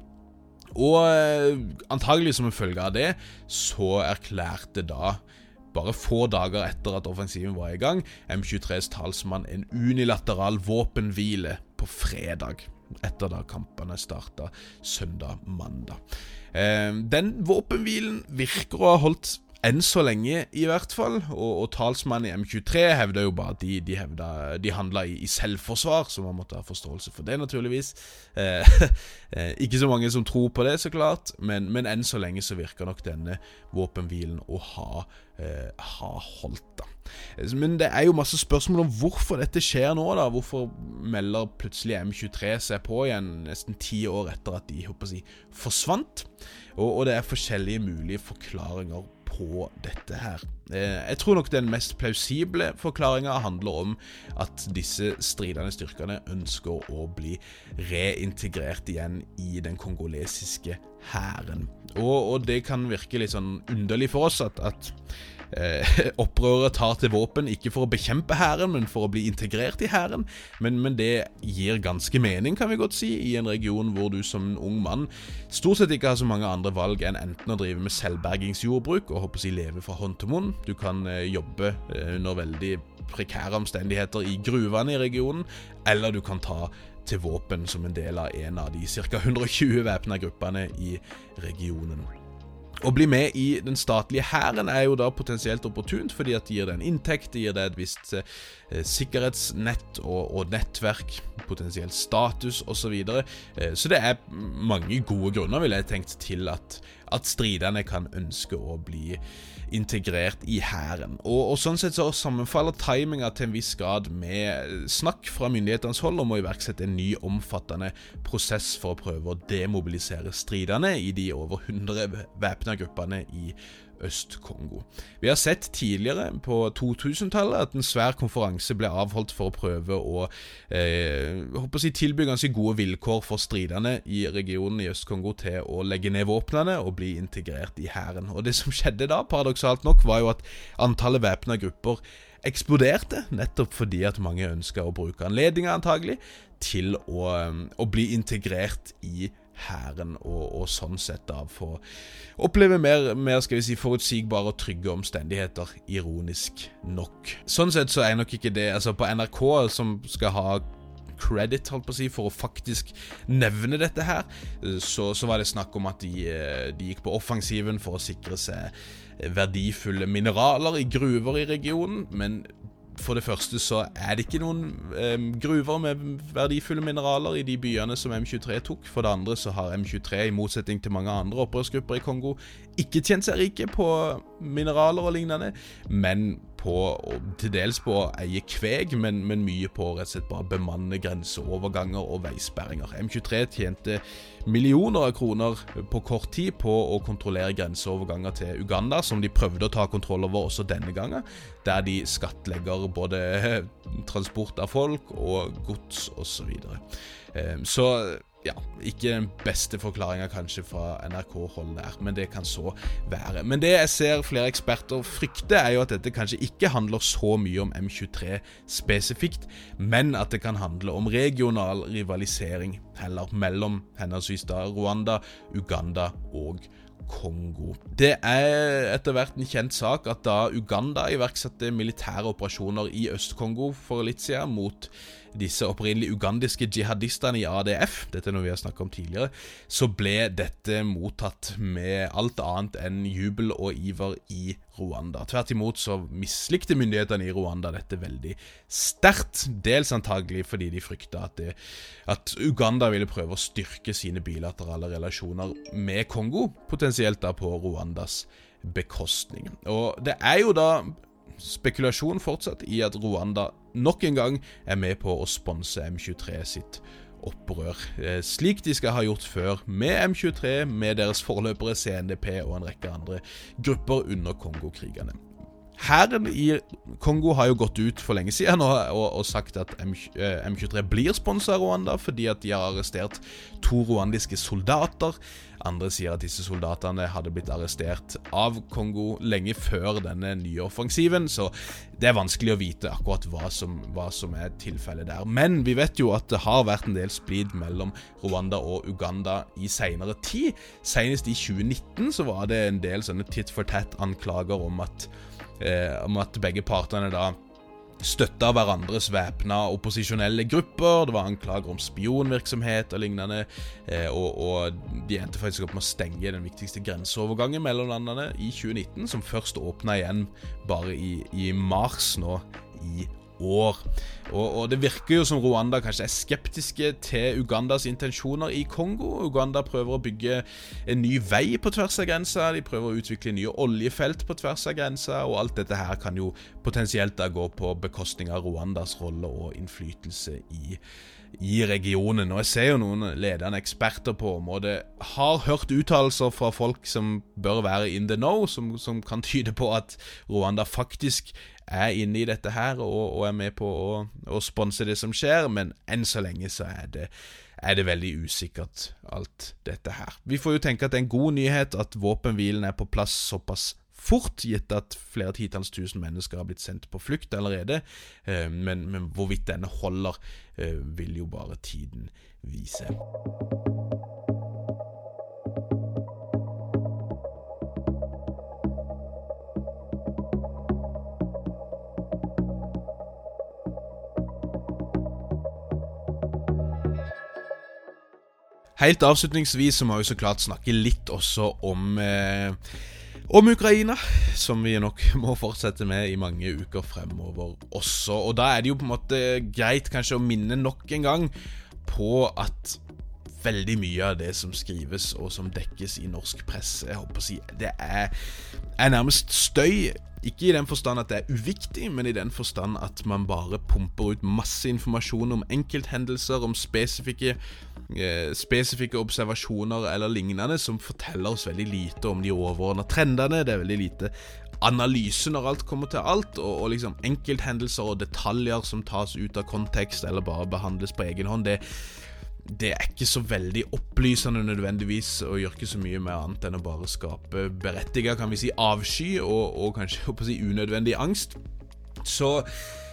Og eh, antagelig som en følge av det, så erklærte da, bare få dager etter at offensiven var i gang, M tjuetres talsmann en unilateral våpenhvile på fredag, etter da kampene startet søndag-mandag. Eh, den våpenhvilen virker å ha holdt enn så lenge i hvert fall, og, og talsmannen i M tjuetre hevder jo bare at de, de, hevda, de handlet i, i selvforsvar, så man måtte ha forståelse for det naturligvis. Eh, ikke så mange som tror på det så klart, men, men enn så lenge så virker nok denne våpenhvilen å ha, eh, ha holdt da. Men det er jo masse spørsmål om hvorfor dette skjer nå da, hvorfor melder plutselig M tjuetre seg på igjen nesten ti år etter at de, håper jeg, forsvant, og, og det er forskjellige mulige forklaringer på dette her. Jeg tror nok den mest plausible forklaringen handler om at disse stridende styrkene ønsker å bli reintegrert igjen i den kongolesiske hæren. Og, og det kan virke litt sånn underlig for oss at, at Eh, opprøret tar til våpen ikke for å bekjempe hæren, men for å bli integrert i hæren. Men, men det gir ganske mening, kan vi godt si, i en region hvor du som en ung mann stort sett ikke har så mange andre valg enn enten å drive med selvbergingsjordbruk og håper å si leve fra hånd til munn. Du kan eh, jobbe eh, under veldig prekære omstendigheter i gruvene i regionen, eller du kan ta til våpen som en del av en av de ca. hundre og tjue væpnede gruppene i regionen. Å bli med i den statlige hæren er jo da potensielt opportunt, fordi at det gir deg en inntekt, det gir deg et visst eh, sikkerhetsnett og, og nettverk, potensielt status og så videre. Eh, så det er mange gode grunner, vil jeg tenkt, til at, at striderne kan ønske å bli integrert i hæren. Og, og sånn sett så sammenfaller timingen til en viss grad med snakk fra myndighetenes hold om å iverksette en ny omfattende prosess for å prøve å demobilisere striderne i de over hundre væpnede gruppene i Øst-Kongo. Vi har sett tidligere på to-tusentallet at en svær konferanse ble avholdt for å prøve å eh, håper å si, tilby ganske gode vilkår for striderne i regionen i Øst-Kongo til å legge ned våpnene og bli integrert i hæren. Og det som skjedde da, paradoksalt nok, var jo at antallet væpnede grupper eksploderte, nettopp fordi at mange ønsket å bruke anledninger antagelig til å, å bli integrert i hæren, og, og sånn sett da få oppleve mer, mer, skal vi si, forutsigbare og trygge omstendigheter, ironisk nok. Sånn sett så er nok ikke det, altså på N R K som skal ha credit, holdt på å si, for å faktisk nevne dette her, så, så var det snakk om at de, de gikk på offensiven for å sikre seg verdifulle mineraler i gruver i regionen, men for det første så er det ikke noen eh, gruver med verdifulle mineraler i de byene som M tjuetre tok. For det andre så har M tjuetre, i motsetning til mange andre opprørsgrupper i Kongo, ikke tjent seg rike på mineraler og lignende, men på, til dels på å eie kveg, men, men mye på rett og slett bare bemanne grenseoverganger og veisperringer. M tjuetre tjente millioner av kroner på kort tid på å kontrollere grenseoverganger til Uganda, som de prøvde å ta kontroll over også denne gangen, der de skattlegger både transport av folk og gods og så videre. Så ja, ikke den beste forklaringen kanskje fra N R K-hold der, men det kan så være. Men det jeg ser flere eksperter frykte er jo at dette kanskje ikke handler så mye om M tjuetre spesifikt, men at det kan handle om regional rivalisering, heller mellom henholdsvis da Rwanda, Uganda og Kongo. Det er etter hvert en kjent sak at da Uganda iverksatte militære operasjoner i Øst-Kongo for litt siden mot disse opprinnelig ugandiske jihadistene i A D F, dette er noe vi har snakket om tidligere, så ble dette mottatt med alt annet enn jubel og iver i Rwanda. Tvert imot så mislikte myndighetene i Rwanda dette veldig sterkt, dels antagelig fordi de fryktet at, det, at Uganda ville prøve å styrke sine bilaterale relasjoner med Kongo, potensielt da på Rwandas bekostning. Og det er jo da spekulasjon fortsatt i at Rwanda nok en gang er med på å sponse M tjuetre sitt opprør, slik de skal ha gjort før med M tjuetre, med deres forløpere C N D P og en rekke andre grupper under Kongo-krigene. Hæren i Kongo har jo gått ut for lenge siden og, og, og sagt at M tjuetre blir sponset av Rwanda fordi at de har arrestert to rwandiske soldater. Andre sier at disse soldatene hadde blitt arrestert av Kongo lenge før denne nye offensiven, så det er vanskelig å vite akkurat hva som, hva som er tilfellet der. Men vi vet jo at det har vært en del splid mellom Rwanda og Uganda i senere tid. Senest i tjue nitten så var det en del sånne tit-for-tat-anklager om at Eh, om at begge partene da støtta hverandres væpna opposisjonelle grupper. Det var anklager om spionvirksomhet og lignende, eh, og, og de endte faktisk opp med å stenge den viktigste grenseovergangen mellom landene i tjue nitten, som først åpnet igjen bare i, i mars nå i år. Og, og det virker jo som Rwanda kanskje er skeptiske til Ugandas intensjoner i Kongo. Uganda prøver å bygge en ny vei på tvers av grensa, de prøver å utvikle nye oljefelt på tvers av grensa, og alt dette her kan jo potensielt da gå på bekostning av Rwandas rolle og innflytelse i i regionen. Og jeg ser jo noen ledende eksperter på området har hørt uttalelser fra folk som bør være in the know, som, som kan tyde på at Rwanda faktisk er inne i dette her og, og er med på å, å sponse det som skjer, men enn så lenge så er det, er det veldig usikkert alt dette her. Vi får jo tenke at det er en god nyhet at våpenhvilen er på plass såpass fort, gitt at flere titalls tusen mennesker har blitt sendt på flukt allerede, men, men hvorvidt denne holder vil jo bare tiden vise. Helt avslutningsvis så må vi så klart snakke litt også om eh, om Ukraina, som vi nok må fortsette med i mange uker fremover også. Og da er det jo på en måte greit kanskje å minne nok en gang på at veldig mye av det som skrives og som dekkes i norsk presse, jeg håper å si, det er, er nærmest støy. Ikke i den forstand at det er uviktig, men i den forstand at man bare pumper ut masse informasjon om enkelthendelser, om spesifikke, eh, spesifikke observasjoner eller lignende, som forteller oss veldig lite om de overordnede trendene. Det er veldig lite analyse når alt kommer til alt, og, og liksom enkelthendelser og detaljer som tas ut av kontekst eller bare behandles på egen hånd, det Det er ikke så veldig opplysende nødvendigvis, og gjør ikke så mye mer annet enn å bare skape berettiget, kan vi si, avsky og, og kanskje å si, unødvendig angst. Så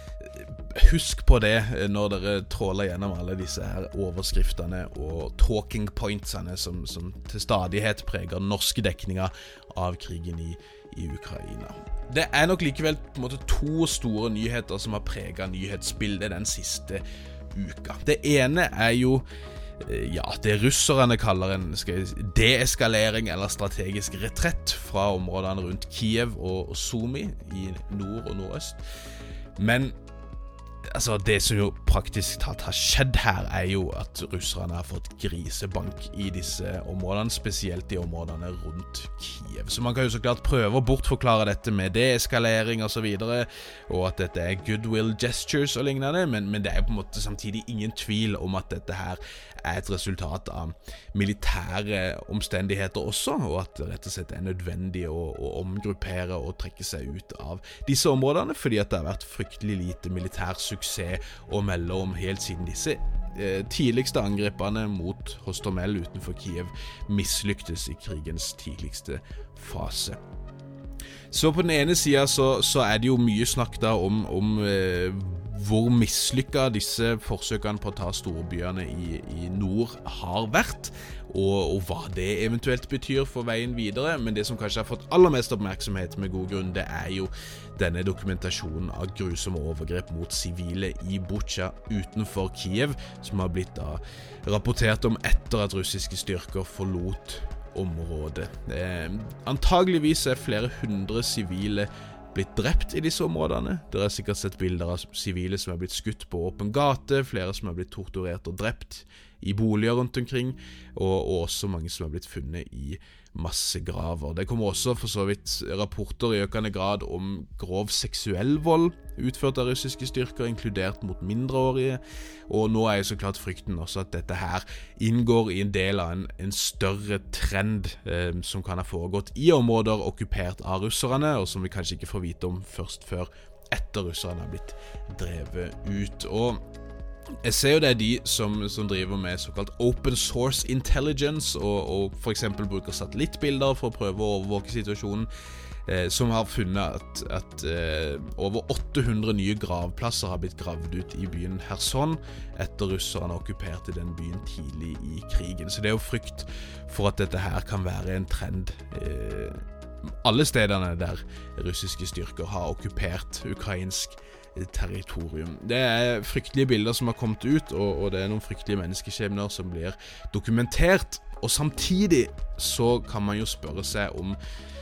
husk på det når dere tråler gjennom alle disse her overskriftene og talking pointsene som, som til stadighet preger norske dekninger av krigen i, i Ukraina. Det er nok likevel på en måte to store nyheter som har preget nyhetsbildet den siste uka. Det ene er jo ja, det russerne kaller en deeskalering eller strategisk retrett fra områdene rundt Kiev og Sumy i nord og nordøst. Men altså, det som jo praktisk talt har skjedd her er jo at russerne har fått grisebank i disse områdene, spesielt i områdene rundt Kiev. Så man kan jo så klart prøve å bortforklare dette med deeskalering og så videre, og at dette er goodwill gestures og lignende, men, men det er jo på en måte samtidig ingen tvil om at dette her er et resultat av militære omstendigheter også, og at det rett og slett er nødvendig å, å omgruppere og trekke seg ut av disse områdene, fordi at det har vært fryktelig lite militær suksess å melde om helt siden disse eh, tidligste angrepene mot Hostomel utenfor Kiev mislyktes i krigens tidligste fase. Så på den ene siden så, så er det jo mye snakk da om, om eh, hvor mislykket disse forsøkene på å ta storbyene i, i nord har vært, og, og hva det eventuelt betyr for veien videre. Men det som kanskje har fått aller mest oppmerksomhet med god grunn, det er jo denne dokumentasjonen av grusomme overgrep mot sivile i Bucha utenfor Kiev, som har blitt da rapportert om etter at russiske styrker forlot området. Eh, antageligvis er flere hundre sivile blitt drept i disse områdene. Dere har sikkert sett bilder av sivile som har blitt skutt på åpen gate, flere som har blitt torturert og drept i boliger rundt omkring, og, og også mange som har blitt funnet i massegraver. Det kommer også for så vidt rapporter i økende grad om grov seksuell vold utført av russiske styrker, inkludert mot mindreårige, og nå er jo så klart frykten også at dette her inngår i en del av en, en større trend eh, som kan ha foregått i områder okkupert av russerne, og som vi kanskje ikke får vite om først før etter russerne har blitt drevet ut. Og jeg ser jo det er de som, som driver med såkalt open source intelligence, og, og for eksempel bruker satellittbilder for å prøve å overvåke situasjonen, eh, som har funnet at, at eh, over åtte hundre nye gravplasser har blitt gravd ut i byen Kherson etter russerne okkuperte den byen tidlig i krigen. Så det er jo frykt for at dette her kan være en trend eh, alle stedene der russiske styrker har okkupert ukrainsk territorium. Det er fryktelige bilder som har kommet ut, og, og det er noen fryktelige menneskeskjebner som blir dokumentert, og samtidig så kan man jo spørre seg om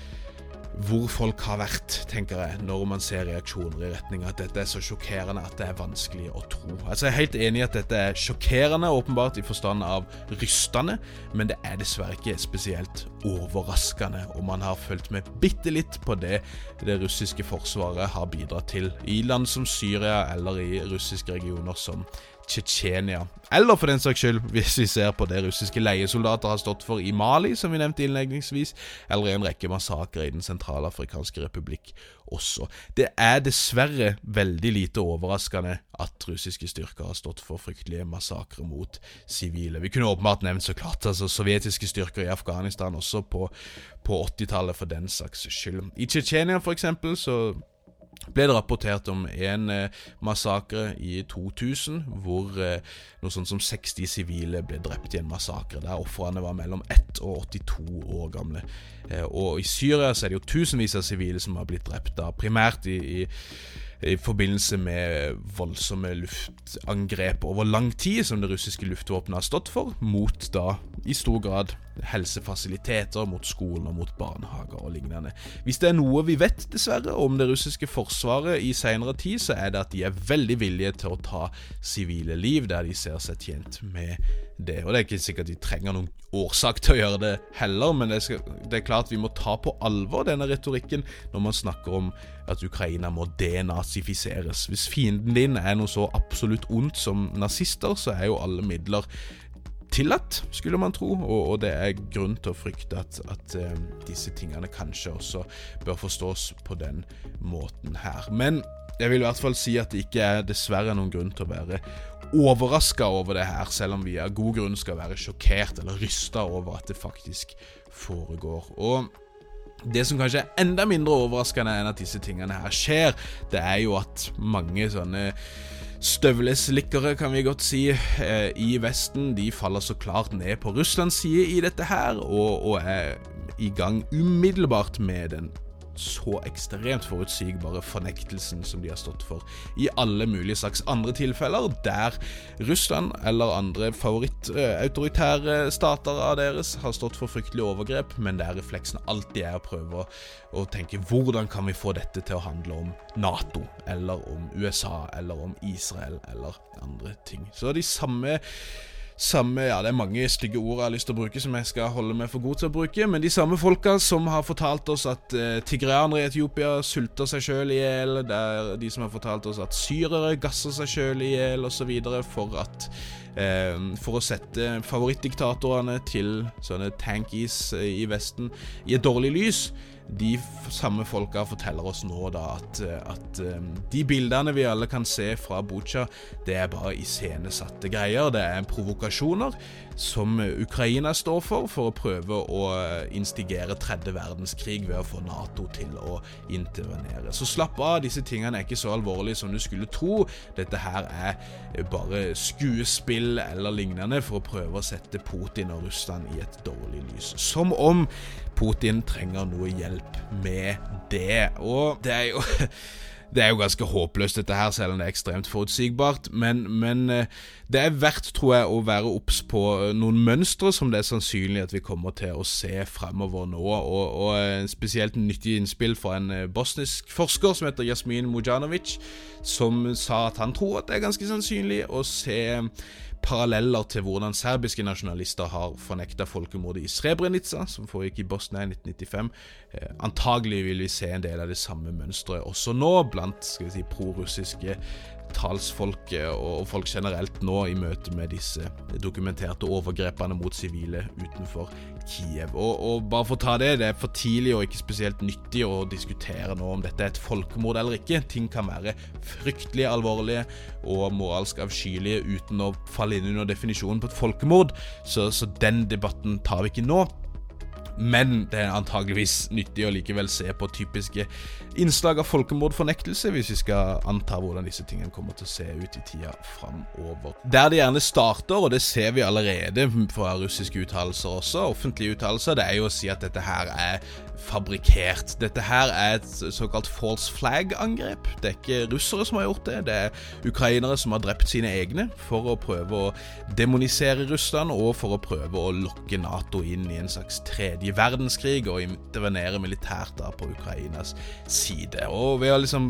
hvor folk har vært, tenker jeg, når man ser reaksjoner i retning at dette er så sjokkerende at det er vanskelig å tro. Altså, jeg er helt enig i at dette er sjokkerende, åpenbart i forstand av rystende, men det er dessverre ikke spesielt overraskende, og man har følt med bitte litt på det det russiske forsvaret har bidratt til i land som Syria, eller i russiske regioner som Tsjetsjenia, eller for den saks skyld hvis vi ser på det russiske leiesoldater har stått for i Mali, som vi nevnte innledningsvis, eller i en rekke massakrer i den sentralafrikanske republikk også. Det er dessverre veldig lite overraskende at russiske styrker har stått for fryktelige massakrer mot sivile. Vi kunne åpenbart nevnt så klart altså sovjetiske styrker i Afghanistan også på, på åttitallet for den saks skyld. I Tsjetsjenia for eksempel så ble det rapportert om en eh, massakre i to tusen, hvor eh, noe sånt som seksti sivile ble drept i en massakre, der offerne var mellom ett og åttito år gamle. Eh, og i Syria så er det jo tusenvis av sivile som har blitt drept, da, primært i, i, i forbindelse med voldsomme luftangrep over lang tid, som det russiske luftvåpenet har stått for, mot da i stor grad helsefasiliteter, mot skolen og mot barnehager og lignende. Hvis det er noe vi vet dessverre om det russiske forsvaret i senere tid, så er det at de er veldig villige til å ta sivile liv der de ser seg tjent med det. Og det er ikke sikkert de trenger noen årsak til å gjøre det heller, men det, skal, det er klart vi må ta på alvor denne retorikken når man snakker om at Ukraina må denazifiseres. Hvis fienden din er noe så absolutt ondt som nazister, så er jo alle midler tillatt, skulle man tro, og, og det er grunn til å frykte at, at uh, disse tingene kanskje også bør forstås på den måten her. Men jeg vil i hvert fall si at det ikke er dessverre noen grunn til å være overrasket over det her, selv om vi av god grunn skal være sjokkert eller rystet over at det faktisk foregår. Og det som kanskje er enda mindre overraskende enn at disse tingene her skjer, det er jo at mange sånne støvleslikkere, kan vi godt si, eh, i Vesten, de faller så klart ned på Russlands side i dette her, og, og er i gang umiddelbart med den så ekstremt forutsigbare fornektelsen som de har stått for i alle mulige slags andre tilfeller, der Russland eller andre favorittautoritære stater av deres har stått for fryktelige overgrep, men der refleksen alltid er å prøve å, å tenke hvordan kan vi få dette til å handle om NATO, eller om U S A, eller om Israel, eller andre ting. Så de samme Samme, ja, det er mange stygge ord jeg har lyst til å bruke som jeg skal holde meg for god til å bruke, men de samme folka som har fortalt oss at eh, tigreanere i Etiopia sulter seg selv i hjel, det er de som har fortalt oss at syrere gasser seg selv i hjel og så videre for at eh, for å sette favorittdiktatorene til sånne tankies i Vesten i et dårlig lys. De samme folka forteller oss nå da at, at um, de bildene vi alle kan se fra Bucha, det er bare iscenesatte greier, det er provokasjoner som Ukraina står for, for å prøve å instigere tredje verdenskrig ved å få NATO til å intervenere. Så slapp av, disse tingene er ikke så alvorlige som du skulle tro. Dette her er bare skuespill eller lignende for å prøve å sette Putin og Russland i et dårlig lys. Som om Putin trenger noe hjelp med det. Og det er jo det er jo ganske håpløst dette her, selv om det er ekstremt forutsigbart, men, men det er verdt, tror jeg, å være obs på noen mønstre som det er sannsynlig at vi kommer til å se fremover nå, og, og spesielt nyttig innspill fra en bosnisk forsker som heter Jasmin Mujanovic, som sa at han tror at det er ganske sannsynlig å se paralleller til hvordan serbiske nasjonalister har fornektet folkemordet i Srebrenica, som foregikk i Bosnia i nitten nittifem. Eh, antagelig vil vi se en del av det samme mønstret også nå, blant skal vi si, pro-russiske talsfolk og folk generelt nå i møte med disse dokumenterte overgrepene mot sivile utenfor Kiev. Og, og bare for å ta det, det er for tidlig og ikke spesielt nyttig å diskutere nå om dette er et folkemord eller ikke. Ting kan være fryktelig alvorlige og moralsk avskyelige uten å falle inn under definisjonen på et folkemord, så, så den debatten tar vi ikke nå. Men det er antageligvis nyttig å likevel se på typiske innslag av folkemordfornektelse hvis vi skal anta hvordan disse tingene kommer til å se ut i tida fremover. Der det gjerne starter, og det ser vi allerede fra russiske uttalelser også, offentlige uttalelser, det er jo å si at dette her er fabrikert. Dette her er et såkalt false flag-angrep. Det er ikke russere som har gjort det, det er ukrainere som har drept sine egne for å prøve å demonisere Russland og for å prøve å lokke NATO inn i en slags tredje verdenskrig og intervenere militært da på Ukrainas side. Og ved å liksom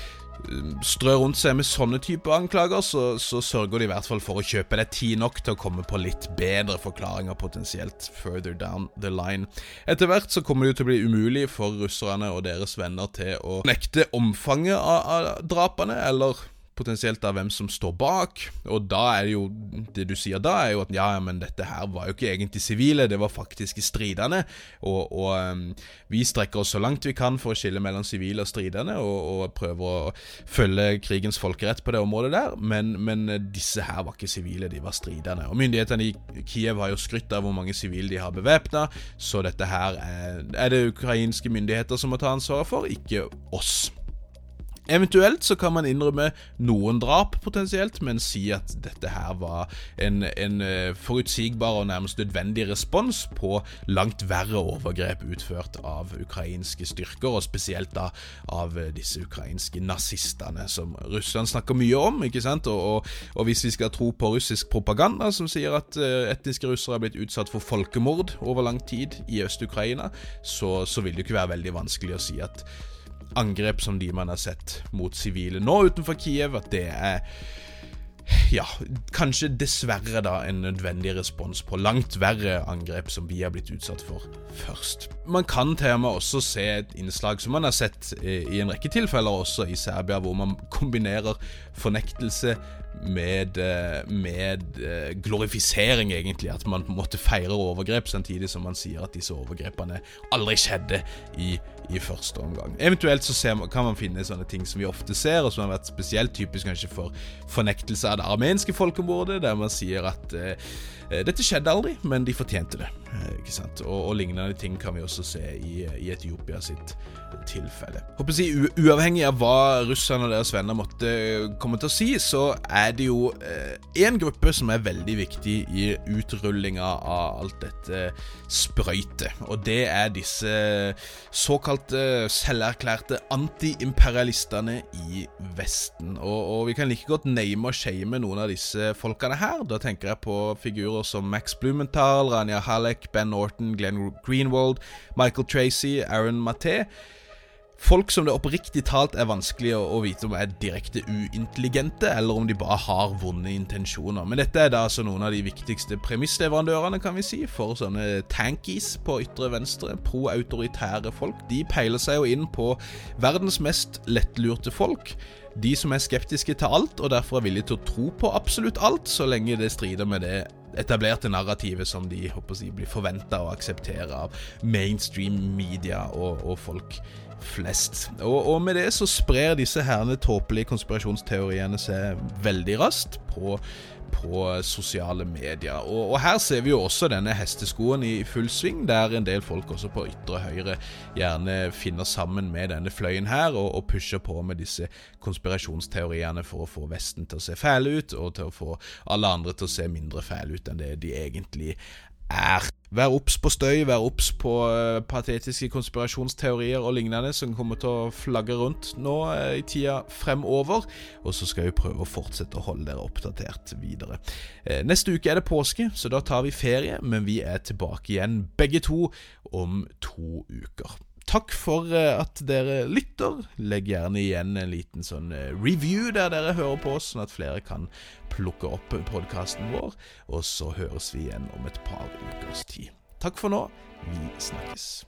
strø rundt seg med sånne type anklager, så, så sørger de i hvert fall for å kjøpe det tid nok til å komme på litt bedre forklaringer potensielt further down the line. Etter hvert så kommer det jo til å bli umulig for russerne og deres venner til å nekte omfanget av, av drapene, eller potensielt av hvem som står bak, og da er det jo, det du sier da er jo at ja, men dette her var jo ikke egentlig sivile, det var faktisk stridende, og, og um, vi strekker oss så langt vi kan for å skille mellom sivile og stridende, og, og prøver å følge krigens folkerett på det området der, men, men disse her var ikke sivile, de var stridende, og myndighetene i Kiev har jo skrytt av hvor mange sivile de har bevæpnet, så dette her er, er det ukrainske myndigheter som må ta ansvar for, ikke oss. Eventuelt så kan man innrømme noen drap potensielt, men si at dette her var en, en forutsigbar og nærmest nødvendig respons på langt verre overgrep utført av ukrainske styrker, og spesielt da av disse ukrainske nazistene, som Russland snakker mye om, ikke sant? Og, og, og hvis vi skal tro på russisk propaganda, som sier at etniske russere har blitt utsatt for folkemord over lang tid i Øst-Ukraina, så, så vil det ikke være veldig vanskelig å si at angrep som de man har sett mot sivile nå utenfor Kiev, at det er ja, kanskje dessverre da en nødvendig respons på langt verre angrep som vi har blitt utsatt for først. Man kan til og med også se et innslag som man har sett i en rekke tilfeller også i Serbia, hvor man kombinerer fornektelse med, med glorifisering egentlig, at man måtte feire overgrep samtidig som man sier at disse overgrepene aldri skjedde i, i første omgang. Eventuelt så ser, kan man finne sånne ting som vi ofte ser, og som har vært spesielt typisk kanskje for fornektelse av det armenske folkemordet, der man sier at eh, dette skjedde aldri, men de fortjente det, ikke sant? Og, og lignende ting kan vi også se i, i Etiopia sitt tilfelle. Håper å si, uavhengig av hva russerne og deres venner måtte komme til å si, så er det jo eh, en gruppe som er veldig viktig i utrullinga av alt dette sprøyte, og det er disse såkalte selverklærte anti-imperialistene i Vesten. Og, og vi kan like godt name og shame noen av disse folkene her. Da tenker jeg på figurer som Max Blumenthal, Rania Halleck, Ben Norton, Glenn Greenwald, Michael Tracy, Aaron Maté. Folk som det oppriktig talt er vanskelig å, å vite om er direkte uintelligente, eller om de bare har vonde intensjoner. Men dette er da altså noen av de viktigste premissleverandørene, kan vi si, for sånne tankies på ytre venstre, pro-autoritære folk. De peiler seg jo inn på verdens mest lettlurte folk, de som er skeptiske til alt, og derfor er villige til å tro på absolutt alt, så lenge det strider med det etablerte narrativet som de håper jeg, blir forventet å akseptere av mainstream media og, og folk flest. Og, og med det så sprer disse herne tåpelige konspirasjonsteoriene seg veldig raskt på, på sosiale medier. Og, og her ser vi jo også denne hesteskoen i full sving, der en del folk også på ytre høyre gjerne finner sammen med denne fløyen her, og, og pusher på med disse konspirasjonsteoriene for å få Vesten til å se fæle ut, og til å få alle andre til å se mindre fæle ut enn det de egentlig er. Vær opps på støy, vær opps på uh, patetiske konspirasjonsteorier og lignende som kommer til å flagge rundt nå uh, i tida fremover, og så skal vi prøve å fortsette å holde dere oppdatert videre. Uh, neste uke er det påske, så da tar vi ferie, men vi er tilbake igjen begge to om to uker. takk for at dere lytter. Legg gjerne igjen en liten sånn review der dere hører på oss, sånn at flere kan plukke opp podcasten vår. Og så høres vi igjen om et par ukers tid. Takk for nå. Vi snakkes.